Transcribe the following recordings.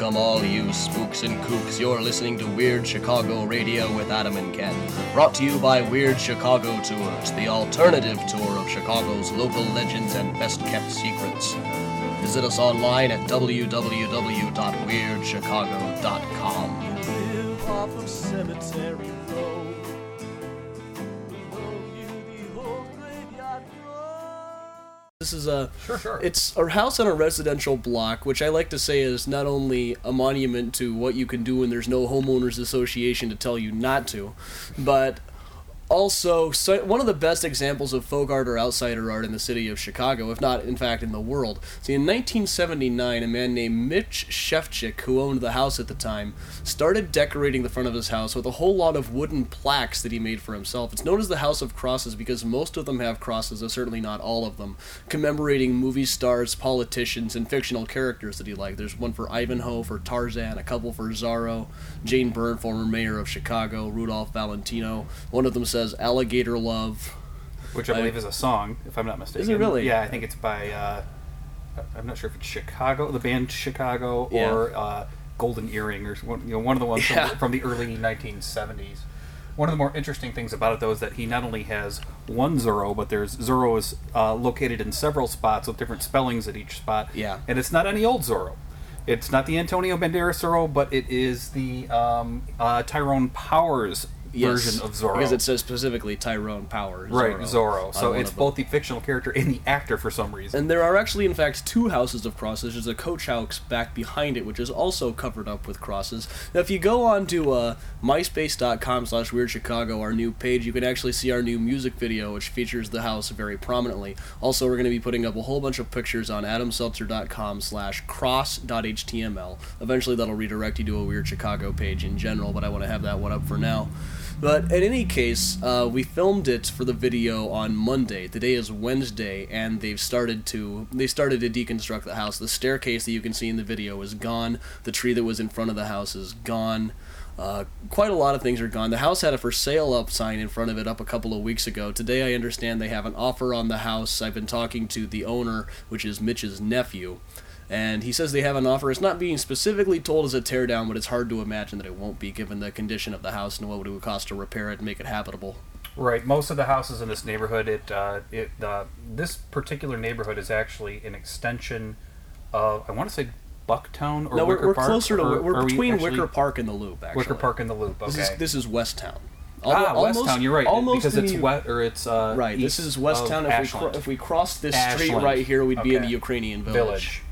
Welcome all you spooks and kooks. You're listening to Weird Chicago Radio with Adam and Ken. Brought to you by Weird Chicago Tours, the alternative tour of Chicago's local legends and best-kept secrets. Visit us online at www.weirdchicago.com. Live off of Cemetery Road. This is Sure. It's a house on a residential block, which I like to say is not only a monument to what you can do when there's no homeowners association to tell you not to, but also one of the best examples of folk art or outsider art in the city of Chicago, if not, in fact, in the world. See, in 1979, a man named Mitch Shefchik, who owned the house at the time, started decorating the front of his house with a whole lot of wooden plaques that he made for himself. It's known as the House of Crosses because most of them have crosses, though certainly not all of them, commemorating movie stars, politicians, and fictional characters that he liked. There's one for Ivanhoe, for Tarzan, a couple for Zorro, Jane Byrne, former mayor of Chicago, Rudolph Valentino. One of them says Alligator Love, Which I believe is a song, if I'm not mistaken. Is it really? Yeah, I think it's by, I'm not sure if it's Chicago, the band Chicago, or Golden Earring, or one of the ones from the early 1970s. One of the more interesting things about it, though, is that he not only has one Zorro, but Zorro is located in several spots with different spellings at each spot. Yeah. And it's not any old Zorro. It's not the Antonio Banderas Zorro, but it is the Tyrone Powers version of Zorro. Because it says specifically Tyrone Power. Right, Zorro. So it's both both the fictional character and the actor for some reason. And there are actually, in fact, two houses of crosses. There's a coach house back behind it, which is also covered up with crosses. Now, if you go on to myspace.com/WeirdChicago, our new page, you can actually see our new music video, which features the house very prominently. Also, we're going to be putting up a whole bunch of pictures on adamseltzer.com/cross.html. Eventually, that'll redirect you to a Weird Chicago page in general, but I want to have that one up for now. But in any case, we filmed it for the video on Monday. Today is Wednesday, and they started to deconstruct the house. The staircase that you can see in the video is gone. The tree that was in front of the house is gone. Quite a lot of things are gone. The house had a for sale up sign in front of it up a couple of weeks ago. Today I understand they have an offer on the house. I've been talking to the owner, which is Mitch's nephew. And he says they have an offer. It's not being specifically told as a teardown, but it's hard to imagine that it won't be, given the condition of the house and what it would cost to repair it and make it habitable. Right. Most of the houses in this neighborhood, this particular neighborhood is actually an extension of, I want to say, Bucktown or Wicker Park? We're closer to, we're between Wicker Park and the Loop, actually. Wicker Park and the Loop, okay. This is Westtown. Westtown, you're right. Almost because it's wet, or it's right, this is Westtown. If we cross this street right here, we'd be in the Ukrainian village.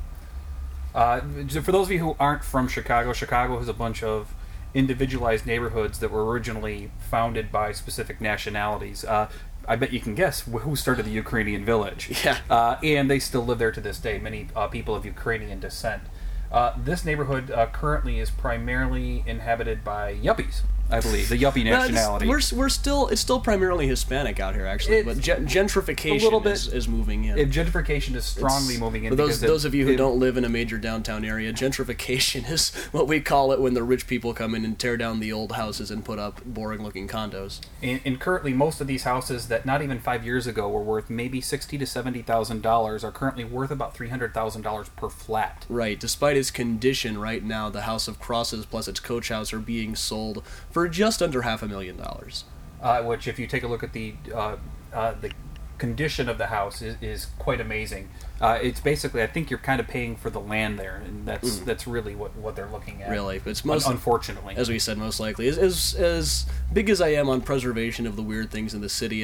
For those of you who aren't from Chicago, Chicago has a bunch of individualized neighborhoods that were originally founded by specific nationalities. I bet you can guess who started the Ukrainian village. Yeah. And they still live there to this day, many people of Ukrainian descent. This neighborhood currently is primarily inhabited by yuppies, I believe, the yuppie nationality. It's still primarily Hispanic out here, actually, but gentrification is moving in. Gentrification is strongly moving in. For those of you who don't live in a major downtown area, gentrification is what we call it when the rich people come in and tear down the old houses and put up boring-looking condos. And currently, most of these houses that not even 5 years ago were worth maybe $60,000 to $70,000 are currently worth about $300,000 per flat. Right. Despite its condition right now, the House of Crosses plus its coach house are being sold for just under $500,000. Which, if you take a look at the condition of the house, is quite amazing. It's basically, I think you're kind of paying for the land there, and that's really what they're looking at. Really, but it's most, unfortunately, as we said, most likely. As big as I am on preservation of the weird things in the city,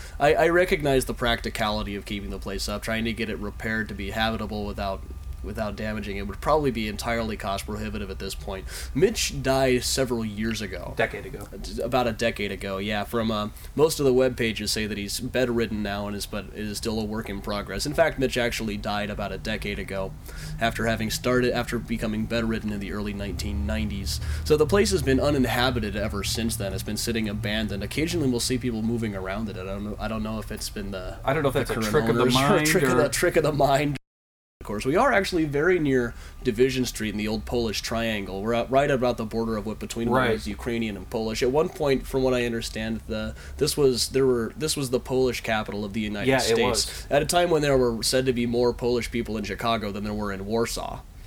I recognize the practicality of keeping the place up, trying to get it repaired to be habitable without damaging it would probably be entirely cost prohibitive at this point. Mitch died several years ago. About a decade ago, yeah. From most of the web pages say that he's bedridden now and is still a work in progress. In fact, Mitch actually died about a decade ago after becoming bedridden in the early 1990s. So the place has been uninhabited ever since then. It's been sitting abandoned. Occasionally we'll see people moving around it. I don't know if it's been I don't know if that's a trick of the mind or trick of the mind. Of course, we are actually very near Division Street in the old Polish Triangle. We're right about the border of between what was Ukrainian and Polish. At one point, from what I understand, this was the Polish capital of the United States. It was. At a time when there were said to be more Polish people in Chicago than there were in Warsaw.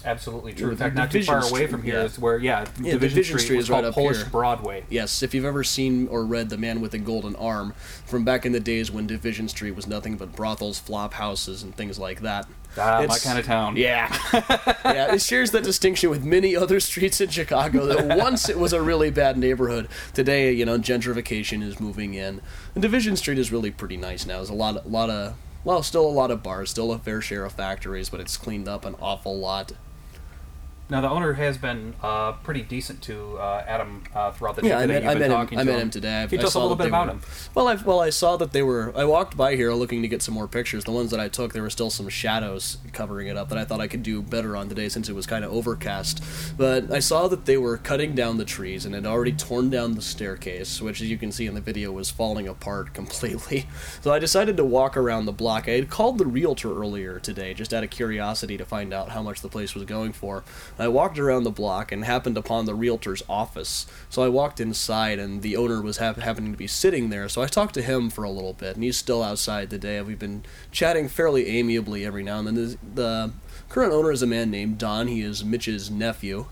Absolutely true. In The fact, not too Division far away from Street, here yeah. is where, Division Street was is right called up Polish here. Broadway. Yes, if you've ever seen or read The Man with the Golden Arm, from back in the days when Division Street was nothing but brothels, flop houses, and things like that. My kind of town. Yeah. Yeah, it shares that distinction with many other streets in Chicago that once it was a really bad neighborhood. Today, gentrification is moving in. And Division Street is really pretty nice now. There's still a lot of bars, still a fair share of factories, but it's cleaned up an awful lot. Now, the owner has been pretty decent to Adam throughout the trip. I met him him today. Can you tell us a little bit about him? Well, I saw that I walked by here looking to get some more pictures. The ones that I took, there were still some shadows covering it up that I thought I could do better on today since it was kind of overcast. But I saw that they were cutting down the trees and had already torn down the staircase, which, as you can see in the video, was falling apart completely. So I decided to walk around the block. I had called the realtor earlier today, just out of curiosity to find out how much the place was going for. I walked around the block and happened upon the realtor's office. So I walked inside, and the owner was happening to be sitting there. So I talked to him for a little bit, and he's still outside today. We've been chatting fairly amiably every now and then. The current owner is a man named Don. He is Mitch's nephew.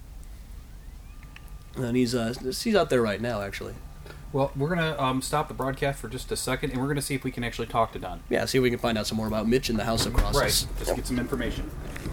And he's out there right now, actually. Well, we're going to stop the broadcast for just a second, and we're going to see if we can actually talk to Don. Yeah, see if we can find out some more about Mitch and the house across us. Right, just get some information.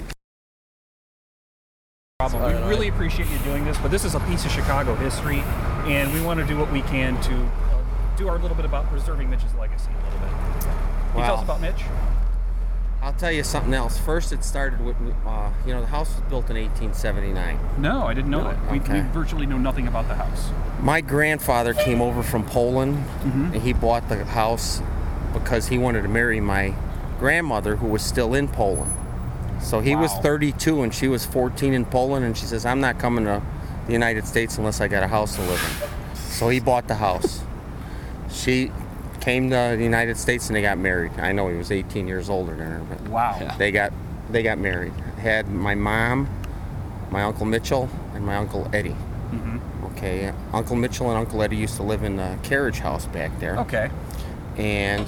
We really appreciate you doing this, but this is a piece of Chicago history, and we want to do what we can to do our little bit about preserving Mitch's legacy a little bit. Can you tell us about Mitch? I'll tell you something else. First, it started with, the house was built in 1879. No, I didn't know that. We virtually know nothing about the house. My grandfather came over from Poland, and he bought the house because he wanted to marry my grandmother, who was still in Poland. So he was 32 and she was 14 in Poland, and she says, I'm not coming to the United States unless I got a house to live in. So he bought the house. She came to the United States and they got married. I know he was 18 years older than her, but wow. They got married. Had my mom, my Uncle Mitchell, and my Uncle Eddie. Mm-hmm. Okay, Uncle Mitchell and Uncle Eddie used to live in the carriage house back there. Okay. And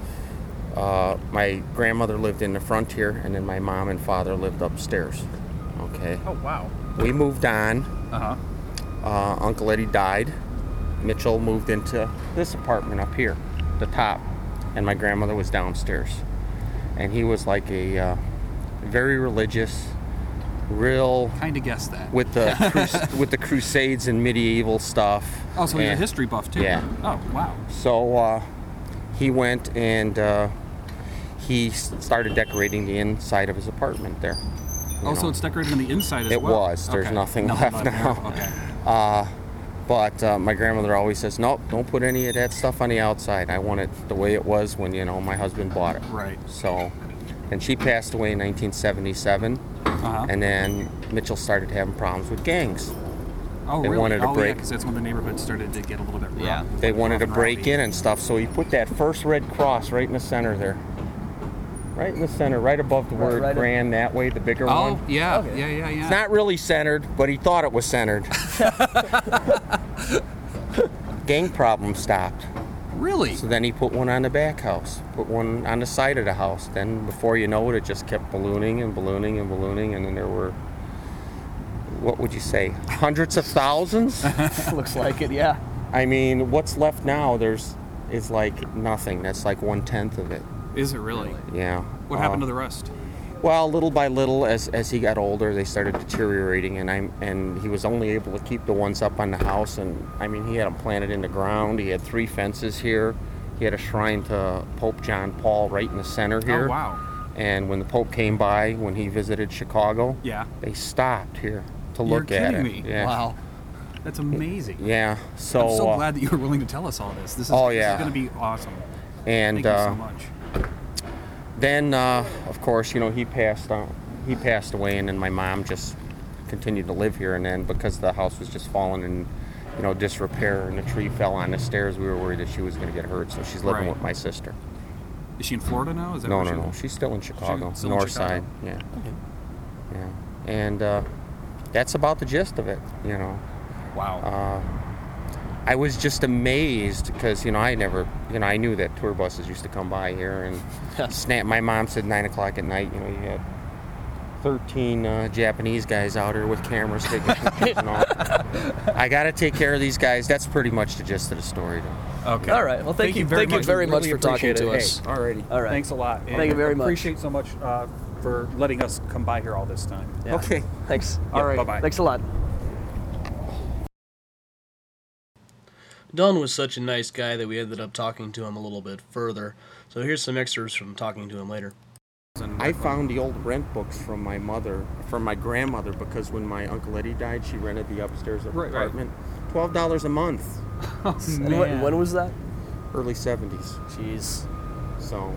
my grandmother lived in the front here, and then my mom and father lived upstairs. Okay. Oh, wow. We moved on. Uh-huh. Uncle Eddie died. Mitchell moved into this apartment up here, the top, and my grandmother was downstairs. And he was like a very religious, real... Kind of guessed that. With the with the Crusades and medieval stuff. Oh, so he's a history buff, too. Yeah. Oh, wow. So he went and he started decorating the inside of his apartment there. So it's decorated on the inside as well? It was. There's nothing left now. Okay. But my grandmother always says, nope, don't put any of that stuff on the outside. I want it the way it was when, my husband bought it. Right. So, and she passed away in 1977. Uh-huh. And then Mitchell started having problems with gangs. Oh, they really? wanted to break. Because that's when the neighborhood started to get a little bit rough. Yeah. They wanted to break in and stuff, so he put that first red cross right in the center there. Right in the center, right above the word Grand that way, the bigger one. Oh, yeah. Okay. Yeah. It's not really centered, but he thought it was centered. Gang problem stopped. Really? So then he put one on the back house, put one on the side of the house. Then before you know it, it just kept ballooning and ballooning and ballooning, and then there were, what would you say, hundreds of thousands? Looks like it, yeah. I mean, what's left now is like nothing. That's like 1/10 of it. Is it really? Yeah. What happened to the rest? Well, little by little, as he got older, they started deteriorating, and he was only able to keep the ones up on the house. And I mean, he had them planted in the ground. He had 3 fences here. He had a shrine to Pope John Paul right in the center here. Oh, wow. And when the Pope came by, when he visited Chicago, they stopped here to look at it. You're kidding me. Yeah. Wow. That's amazing. Yeah. So I'm so glad that you were willing to tell us all this. This is going to be awesome. And thank you so much. Then, of course, he passed away, and then my mom just continued to live here. And then because the house was just falling in, disrepair, and the tree fell on the stairs, we were worried that she was going to get hurt. So she's living with my sister. Is she in Florida now? Is that No. She's still in Chicago, north side. Yeah. Okay. Yeah. And that's about the gist of it. Wow. I was just amazed because, I never, I knew that tour buses used to come by here and snap. My mom said 9 o'clock at night, you had 13 Japanese guys out here with cameras taking pictures and all. I got to take care of these guys. That's pretty much the gist of the story, though. Okay. All right. Well, thank you very much Really for talking appreciate to it. us. Hey, alrighty. All right. Thanks a lot. Thank you very much. Appreciate so much for letting us come by here all this time. Yeah. Okay. Thanks. All right. Bye-bye. Thanks a lot. Don was such a nice guy that we ended up talking to him a little bit further. So here's some extras from talking to him later. I found the old rent books from my grandmother, because when my Uncle Eddie died, she rented the upstairs of her apartment. $12 a month. Oh, And when was that? Early 70s. Jeez. So,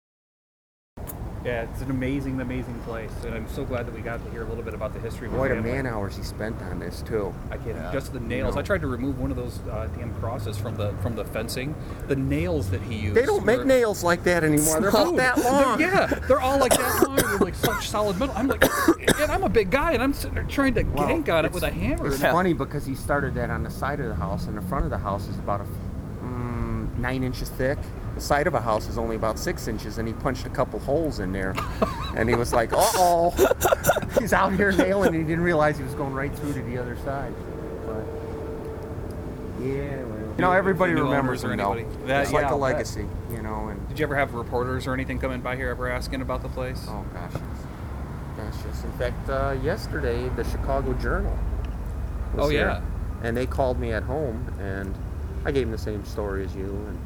Yeah, it's an amazing place, and I'm so glad that we got to hear a little bit about the history of his boy, the family. man hours he spent on this, too. I can't. Yeah. Just the nails. No. I tried to remove one of those damn crosses from the fencing. The nails that he used. They don't make nails like that anymore. They're about that long. Yeah, they're all like that long. They're like such solid metal. I'm like, and I'm a big guy, and I'm sitting there trying to yank on it with a hammer. It's funny because he started that on the side of the house, and the front of the house is about 9 inches thick. The side of a house is only about 6 inches, and he punched a couple holes in there. And he was like, uh-oh. He's out here nailing, and he didn't realize he was going right through to the other side. But, yeah, well. Everybody New remembers owners or him, though. anybody. It's like Yeah, a I'll bet. legacy, and... Did you ever have reporters or anything coming by here ever asking about the place? Oh, gosh, yes. In fact, yesterday, the Chicago Journal was here, yeah. and they called me at home, and I gave them the same story as you, and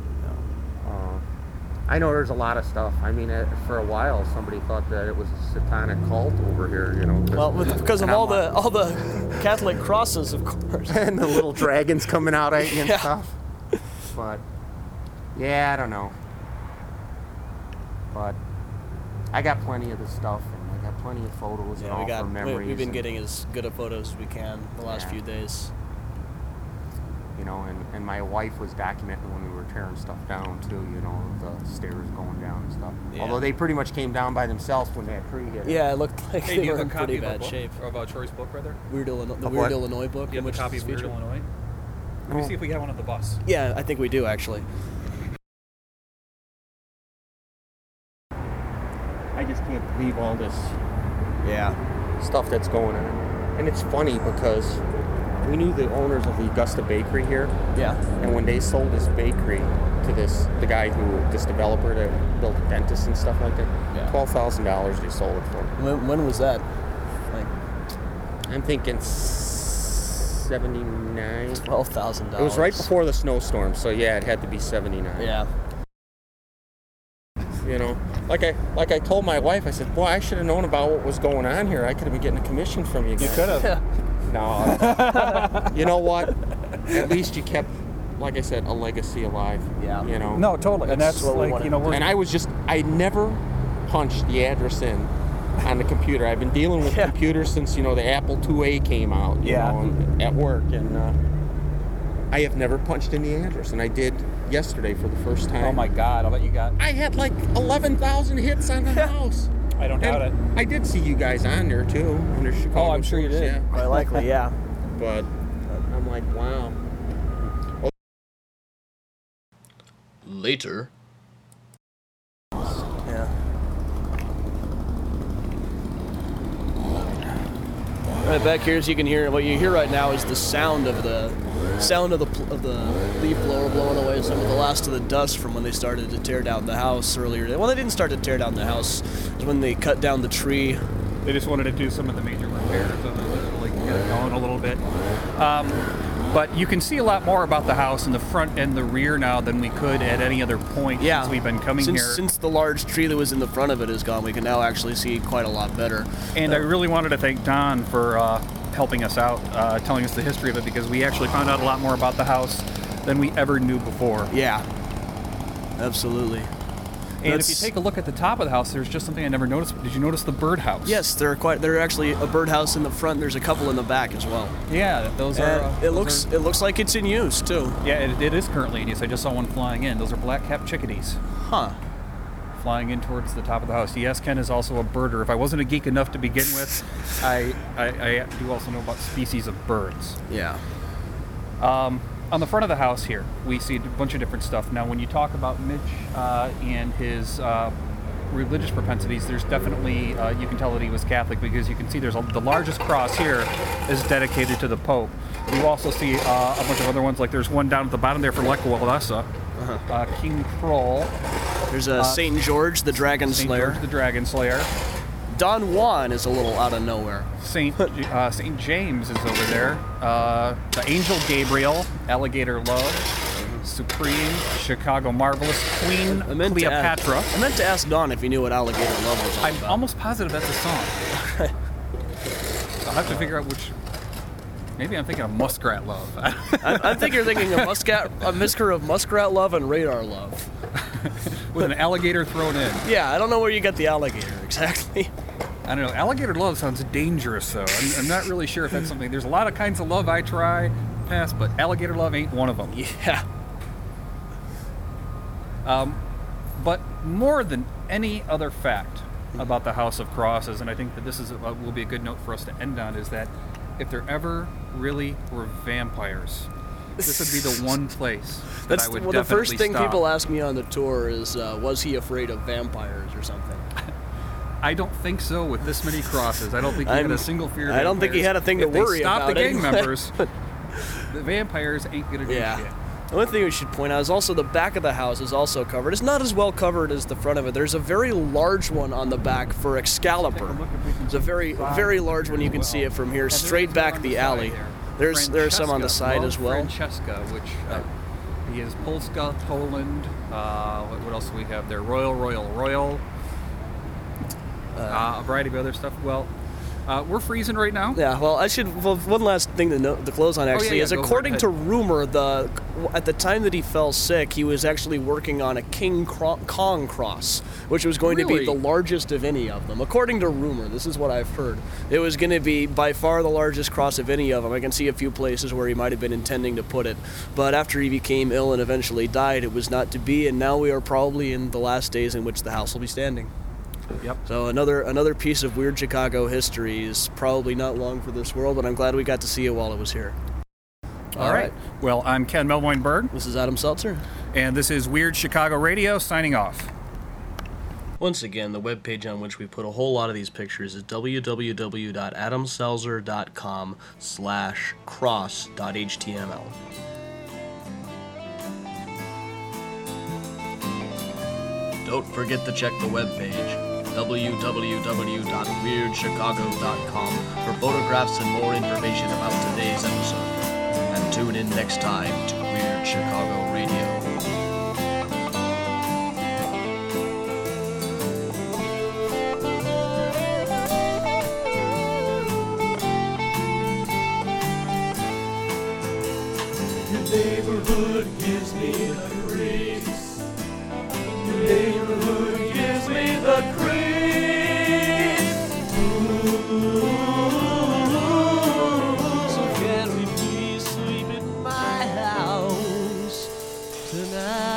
I know there's a lot of stuff. I mean, for a while, somebody thought that it was a satanic cult over here, Well, because of all the Catholic crosses, of course. and the little dragons coming out at you and Yeah. stuff. But, yeah, I don't know. But I got plenty of the stuff, and I got plenty of photos and all for memories. We've been and, getting as good of photos as we can the last Yeah. few days. And my wife was documenting when we were tearing stuff down too, the stairs going down and stuff. Yeah. Although they pretty much came down by themselves when that tree hit. Yeah, it looked like Hey, they do you were have in a copy pretty of a bad book? shape. Or about Troy's book, rather? The Of Weird what? Illinois book. You in have a which copy it's of Weird featured. Illinois? Let me see if we got one on the bus. Yeah, I think we do actually. I just can't believe all this Yeah. stuff that's going on. And it's funny because we knew the owners of the Augusta Bakery here, Yeah. and when they sold this bakery to this developer that built dentists and stuff like that, Yeah. $12,000 they sold it for. When was that? Like I'm thinking 79. $12,000. It was right before the snowstorm, so yeah, it had to be 79. Yeah. Like I told my wife, I said, boy, I should have known about what was going on here. I could have been getting a commission from you guys. You could have. Yeah. No. You know what? At least you kept, like I said, a legacy alive. Yeah. No, totally. And that's what we like, wanted. we're... And I never punched the address in on the computer. I've been dealing with computers since, the Apple IIa came out, at work. And I have never punched in the address. And I did yesterday for the first time. Oh my God, I'll bet you got... I had like 11,000 hits on the house. I don't doubt it. I did see you guys on there too, under Chicago. Oh, I'm sure you Sports, did. Yeah. Quite likely, yeah. But I'm like, wow. Later. Yeah. Right back here, as you can hear, what you hear right now is the sound of the leaf blower blowing away some of the last of the dust from when they started to tear down the house earlier. Well, they didn't start to tear down the house. It was when they cut down the tree. They just wanted to do some of the major repairs on it, like get it going a little bit. But you can see a lot more about the house in the front and the rear now than we could at any other point since we've been coming here. Since the large tree that was in the front of it is gone, we can now actually see quite a lot better. And I really wanted to thank Don for helping us out, telling us the history of it, because we actually found out a lot more about the house than we ever knew before. Yeah, absolutely. And if you take a look at the top of the house, there's just something I never noticed. Did you notice the birdhouse? Yes, there are actually a birdhouse in the front. There's a couple in the back as well. Yeah, those are. It looks like it's in use too. Yeah, it is currently in use. I just saw one flying in. Those are black-capped chickadees. Huh. Flying in towards the top of the house. Yes, Ken is also a birder. If I wasn't a geek enough to begin with, I do also know about species of birds. Yeah. On the front of the house here, we see a bunch of different stuff. Now, when you talk about Mitch and his religious propensities, there's definitely you can tell that he was Catholic because you can see the largest cross here is dedicated to the Pope. You also see a bunch of other ones, like there's one down at the bottom there for Lech Walesa, King Kroll. There's a Saint George, the Dragon Slayer. George, the Dragon Slayer. Don Juan is a little out of nowhere. Saint James is over there. The Angel Gabriel, Alligator Love, Supreme, Chicago Marvelous, Queen Cleopatra. I meant to ask Don if he knew what Alligator Love was all I'm about. almost positive that's a song. I'll have to figure out which. Maybe I'm thinking of Muskrat Love. I think you're thinking of a mixture of Muskrat Love and Radar Love. With an alligator thrown in. Yeah, I don't know where you got the alligator exactly. I don't know. Alligator love sounds dangerous, though. I'm not really sure if that's something. There's a lot of kinds of love I try past, but alligator love ain't one of them. Yeah. But more than any other fact about the House of Crosses, and I think that this is will be a good note for us to end on, is that if there ever really were vampires, this would be the one place that I would definitely the first thing stop. people ask me on the tour is, was he afraid of vampires or something? I don't think so with this many crosses. I don't think he had a single fear of vampires. I don't think he had a thing to worry about. If they stop the gang anyway. members, the vampires ain't going to do shit. The one thing we should point out is also the back of the house is also covered. It's not as well covered as the front of it. There's a very large one on the back for Excalibur. It's a very, very large one. You can see it from here, straight back the alley. There's some on the side as well. Francesca, which he is Polska, Poland. What else do we have there? Royal. A variety of other stuff. Well, we're freezing right now. Yeah, well, one last thing to close on actually is, according to rumor, at the time that he fell sick, he was actually working on a King Kong cross, which was going to be the largest of any of them. According to rumor, this is what I've heard. It was going to be by far the largest cross of any of them. I can see a few places where he might have been intending to put it, but after he became ill and eventually died, it was not to be, and now we are probably in the last days in which the house will be standing. Yep. So another piece of weird Chicago history is probably not long for this world, but I'm glad we got to see it while it was here. All right. Well, I'm Ken Melvoin-Byrd. This is Adam Seltzer. And this is Weird Chicago Radio, signing off. Once again, the webpage on which we put a whole lot of these pictures is www.adamseltzer.com/cross.html. Don't forget to check the webpage, www.weirdchicago.com, for photographs and more information about today's episode. And tune in next time to Weird Chicago Radio. Your neighborhood gives me the creeps. Your neighborhood gives me the creeps. So can we please sleep in my house tonight?